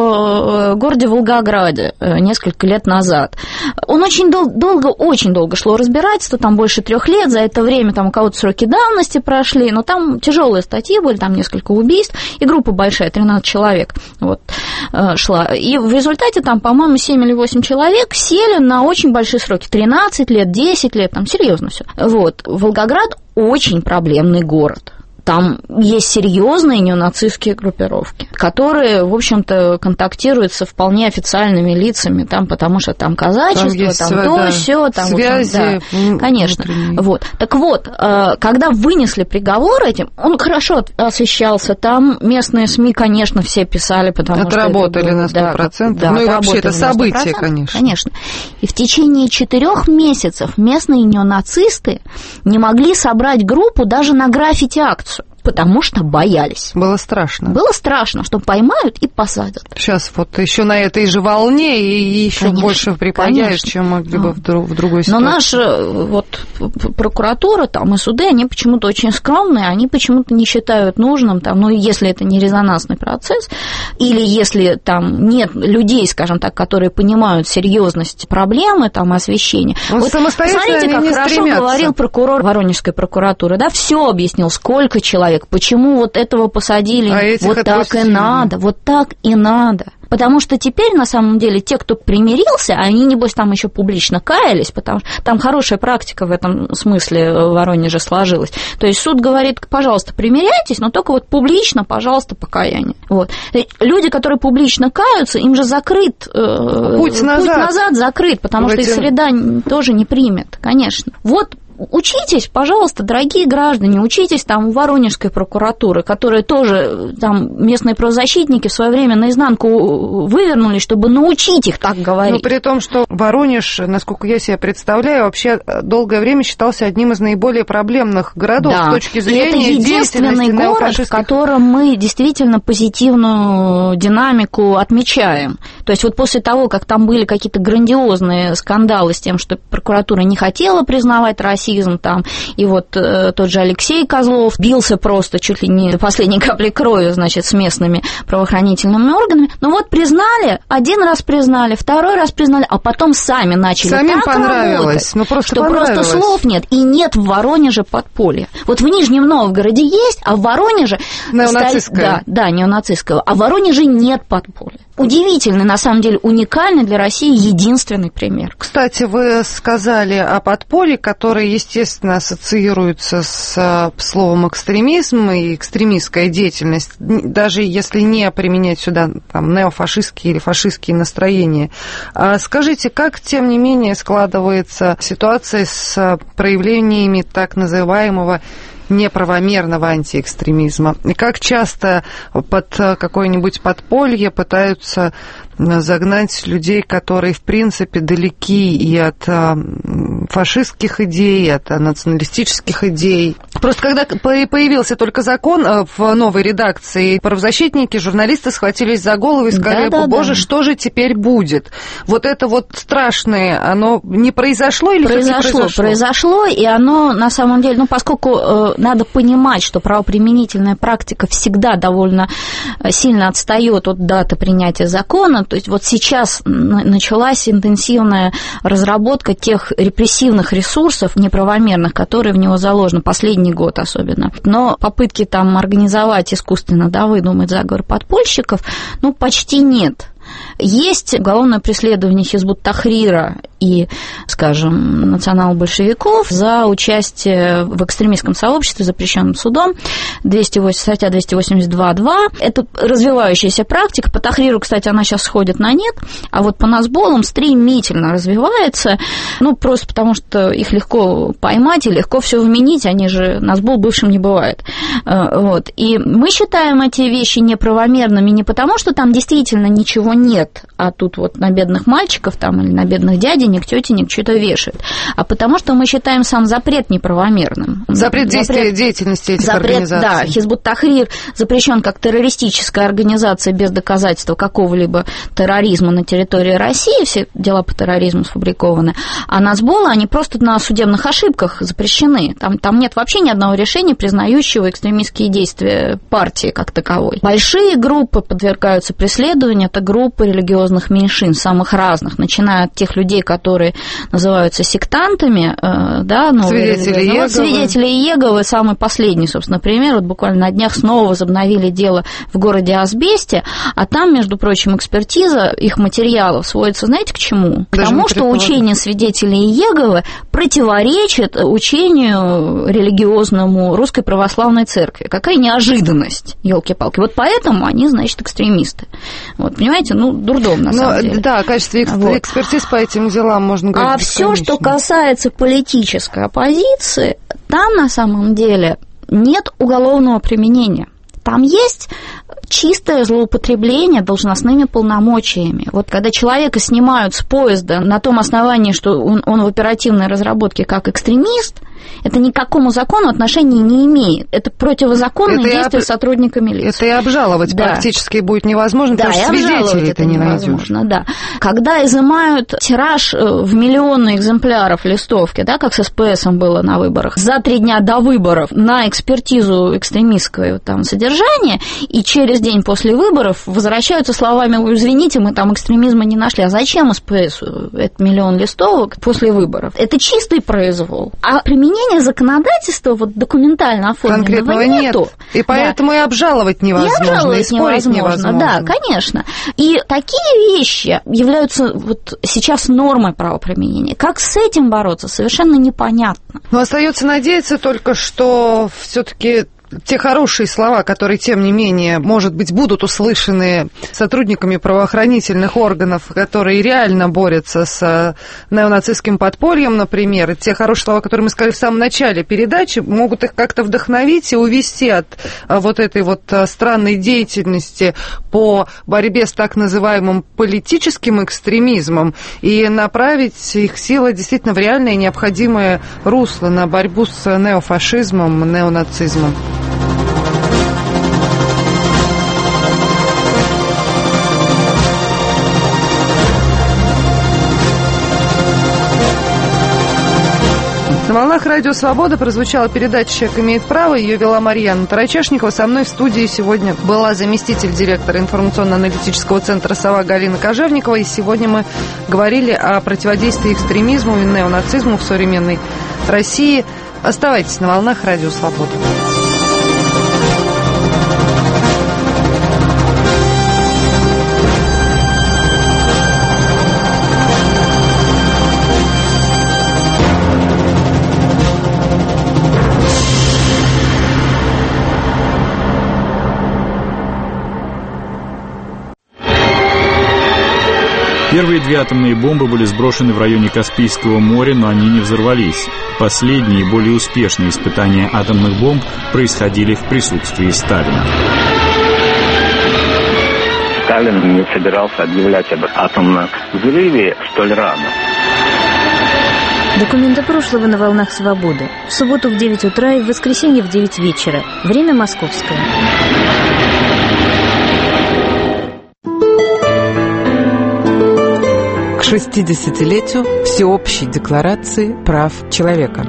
в городе Волгограде несколько лет назад. Он очень долго шло разбирательство, там больше 3 лет, за это время там у кого-то сроки давности прошли, но там тяжелые статьи были, там несколько убийств, и группа большая, 13 человек шла. И в результате там, по-моему, 7 или 8 человек сели на очень большие сроки, 13 лет, 10 лет, там серьезно все. Волгоград очень проблемный город. Там есть серьезные неонацистские группировки, которые, в общем-то, контактируют со вполне официальными лицами, там, потому что там казачество, там то, сё, там связи. Да, конечно. Вот. Так вот, когда вынесли приговор этим, он хорошо освещался, там местные СМИ, конечно, все писали, потому отработали что это было, на 100%. Да, ну и вообще это событие, конечно. Конечно. И в течение 4 месяцев местные неонацисты не могли собрать группу даже на граффити-акцию, потому что боялись. Было страшно. Было страшно, что поймают и посадят. Сейчас вот еще на этой же волне и еще конечно, больше припаяют, чем могли бы в другой ситуации. Но наша вот прокуратура там, и суды, они почему-то очень скромные, они почему-то не считают нужным, там, ну, если это не резонансный процесс, или если там нет людей, скажем так, которые понимают серьезность проблемы, там, освещения. Вот посмотрите, как хорошо говорил прокурор Воронежской прокуратуры, да, все объяснил, сколько человек, почему вот этого посадили, вот так и надо, вот так и надо. Потому что теперь, на самом деле, те, кто примирился, они, небось, там еще публично каялись, потому что там хорошая практика в этом смысле в Воронеже сложилась. То есть суд говорит, пожалуйста, примиряйтесь, но только вот публично, пожалуйста, покаяние. Вот. Люди, которые публично каются, им же закрыт, путь назад закрыт, потому что их среда тоже не примет, конечно. Вот. Учитесь, пожалуйста, дорогие граждане, учитесь там у Воронежской прокуратуры, которые тоже там местные правозащитники в свое время наизнанку вывернули, чтобы научить их так говорить. Но при том, что Воронеж, насколько я себе представляю, вообще долгое время считался одним из наиболее проблемных городов с точки зрения деятельности неофашистских. Это единственный город, в котором мы действительно позитивную динамику отмечаем. То есть вот после того, как там были какие-то грандиозные скандалы с тем, что прокуратура не хотела признавать Россию, там, и вот тот же Алексей Козлов бился просто чуть ли не до последней капли крови, значит, с местными правоохранительными органами. Но вот признали, один раз признали, второй раз признали, а потом сами начали так работать, что просто слов нет, и нет в Воронеже подполья. Вот в Нижнем Новгороде есть, а в Воронеже... Неонацистское. Да, неонацистского. А в Воронеже нет подполья. Удивительный, на самом деле, уникальный для России единственный пример. Кстати, вы сказали о подполье, которое, естественно, ассоциируется с словом экстремизм и экстремистская деятельность, даже если не применять сюда там, неофашистские или фашистские настроения. Скажите, как, тем не менее, складывается ситуация с проявлениями так называемого неправомерного антиэкстремизма? И как часто под какое-нибудь подполье пытаются загнать людей, которые, в принципе, далеки и от фашистских идей, и от националистических идей. Просто когда появился только закон в новой редакции, правозащитники, журналисты схватились за голову и сказали, боже, что же теперь будет? Вот это вот страшное, оно не произошло или произошло? Произошло, и оно, на самом деле, поскольку надо понимать, что правоприменительная практика всегда довольно сильно отстает от даты принятия закона, то есть вот сейчас началась интенсивная разработка тех репрессивных ресурсов неправомерных, которые в него заложены, последний год особенно. Но попытки там организовать искусственно, выдумать заговор подпольщиков, почти нет. Есть уголовное преследование Хизбут Тахрира и, скажем, национал-большевиков за участие в экстремистском сообществе, запрещенном судом, статья 282.2. Это развивающаяся практика. По Тахриру, кстати, она сейчас сходит на нет, а вот по Назболам стремительно развивается, просто потому что их легко поймать и легко все вменить, они же, Назбол бывшим не бывает. Вот. И мы считаем эти вещи неправомерными не потому, что там действительно ничего нет, а тут вот на бедных мальчиков там, или на бедных дяденек, тетенек что-то вешают, а потому что мы считаем сам запрет неправомерным. Запрет деятельности этих организаций. Да, Хизбут Тахрир запрещен как террористическая организация без доказательства какого-либо терроризма на территории России, все дела по терроризму сфабрикованы, а Назболы, они просто на судебных ошибках запрещены. Там нет вообще ни одного решения, признающего экстремистские действия партии как таковой. Большие группы подвергаются преследованию, это группы религиозных меньшин, самых разных, начиная от тех людей, которые называются сектантами, да, свидетели Иеговы, самый последний, собственно, пример, вот буквально на днях снова возобновили дело в городе Асбесте, а там, между прочим, экспертиза их материалов сводится, знаете, к чему? К тому, что учение свидетелей Иеговы противоречит учению религиозному Русской Православной Церкви. Какая неожиданность, елки-палки. Вот поэтому они, значит, экстремисты. Вот, понимаете, дурдом на самом деле. Да, о качестве экспертиз по этим делам можно говорить. А все, что касается политической оппозиции, там на самом деле нет уголовного применения. Там есть чистое злоупотребление должностными полномочиями. Вот когда человека снимают с поезда на том основании, что он в оперативной разработке как экстремист, это ни к какому закону отношения не имеет. Это противозаконное действие сотрудника милиции. Это и обжаловать практически будет невозможно, потому что свидетелей ты не найдешь. Да. Когда изымают тираж в миллионы экземпляров листовки, да, как с СПСом было на выборах, за 3 дня до выборов на экспертизу экстремистского там содержания, и через день после выборов возвращаются словами: извините, мы там экстремизма не нашли. А зачем СПСу этот миллион листовок после выборов? Это чистый произвол. А применение законодательства вот документально оформленного нету. И поэтому и обжаловать невозможно, и спорить невозможно. Да, конечно. И такие вещи являются вот сейчас нормой правоприменения. Как с этим бороться, совершенно непонятно. Но остается надеяться только, что все-таки те хорошие слова, которые, тем не менее, может быть, будут услышаны сотрудниками правоохранительных органов, которые реально борются с неонацистским подпольем, например, и те хорошие слова, которые мы сказали в самом начале передачи, могут их как-то вдохновить и увести от вот этой вот странной деятельности по борьбе с так называемым политическим экстремизмом и направить их силы действительно в реальное и необходимое русло на борьбу с неофашизмом, неонацизмом. На волнах Радио Свобода прозвучала передача «Человек имеет право». Ее вела Марьяна Тарачешникова. Со мной в студии сегодня была заместитель директора информационно-аналитического центра «Сова» Галина Кожевникова. И сегодня мы говорили о противодействии экстремизму и неонацизму в современной России. Оставайтесь на волнах Радио Свобода. Первые 2 атомные бомбы были сброшены в районе Каспийского моря, но они не взорвались. Последние, более успешные испытания атомных бомб происходили в присутствии Сталина. Сталин не собирался объявлять об атомном взрыве столь рано. Документы прошлого на волнах Свободы. В субботу в 9 утра и в воскресенье в 9 вечера. Время московское. К 60-летию Всеобщей декларации прав человека.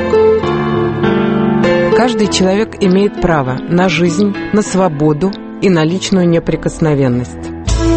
Каждый человек имеет право на жизнь, на свободу и на личную неприкосновенность.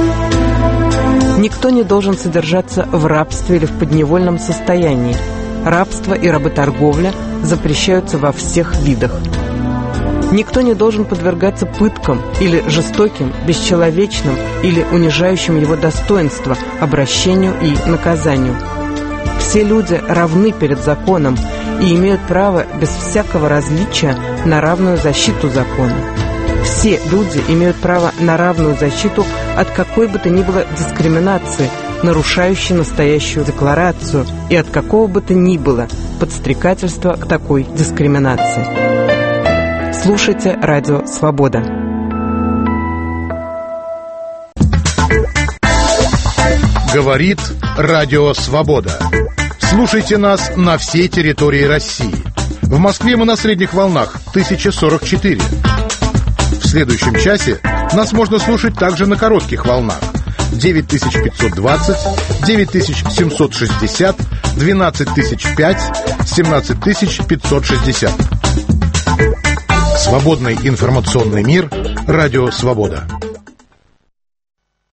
Никто не должен содержаться в рабстве или в подневольном состоянии. Рабство и работорговля запрещаются во всех видах. Никто не должен подвергаться пыткам или жестоким, бесчеловечным или унижающим его достоинство обращению и наказанию. Все люди равны перед законом и имеют право без всякого различия на равную защиту закона. Все люди имеют право на равную защиту от какой бы то ни было дискриминации, нарушающей настоящую декларацию, и от какого бы то ни было подстрекательства к такой дискриминации. Слушайте Радио Свобода. Говорит Радио Свобода. Слушайте нас на всей территории России. В Москве мы на средних волнах 1044. В следующем часе нас можно слушать также на коротких волнах 9520, 9760, 12005, 17560. Свободный информационный мир. Радио Свобода.